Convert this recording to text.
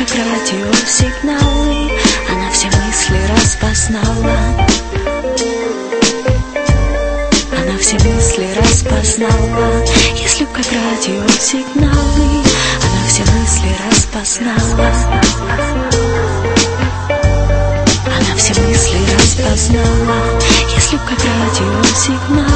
как радиосигналы, она все мысли распознала. Она все мысли распознала. Если б как радиосигналы, она все мысли распознала. Она все мысли распознала. Если б как радиосигналы.